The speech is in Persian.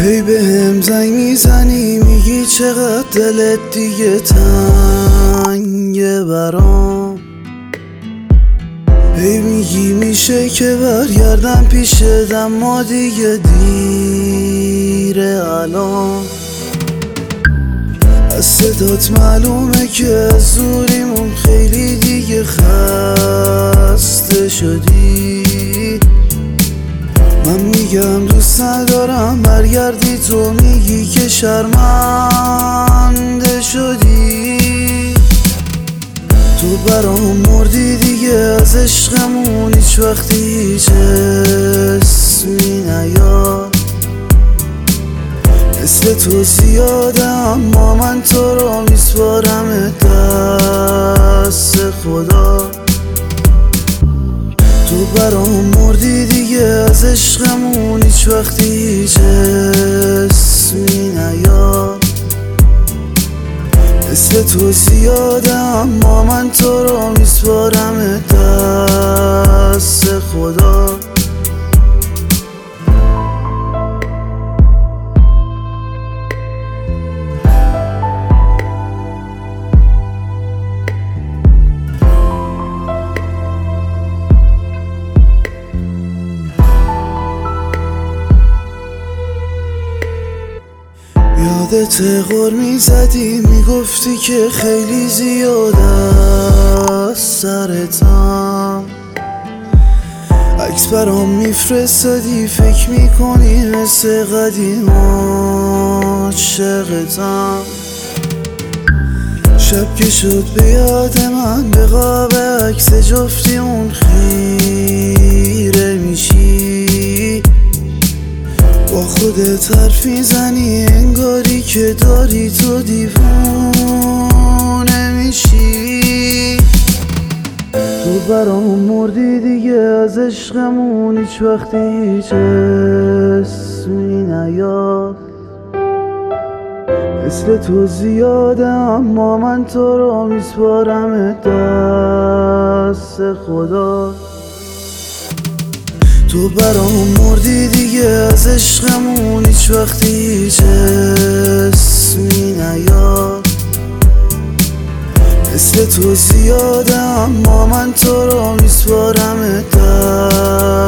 هی به هم زنگ میزنی میگی چقدر دلت دیگه تنگه برام، هی میگی میشه که برگردم پیشت اما دیگه دیره الان. از صدات معلومه که از زوریمون خیلی دیگه خسته شدی. من میگم دوست ندارم برگردی، تو میگی که شرمنده شدی. تو برام مردی دیگه، از عشقمون هیچ وقتی هیچ اسمی نیاد. مثل تو زیاده اما من تو رو میسپارم دست خدا. تو برام مردی دیگه، از عشقمون هیچ وقتی هیچ اسمی نیاد. مثل تو زیاده اما من تو رو میسپارم دست خدا. یادت غر میزدی میگفتی که خیلی زیاده از سرتم، عکس برام میفرستادی فکر میکنی مثل قدیم عاشقتم. شب که شد به یاد من به قاب عکس جفتیمون خیره میشی. با خودت حرف میزنی انگاری که داری تو دیوونه میشی. تو برام مردی دیگه، از عشقمون هیچ وقتی هیچ اسمی نیاد. مثل تو زیاده اما من تو رو میسپارم دست خدا. تو برام مردی دیگه، از عشقمون هیچ وقتی هیچ اسمی نیاد. مثل تو زیاده اما من تو رو میسپارم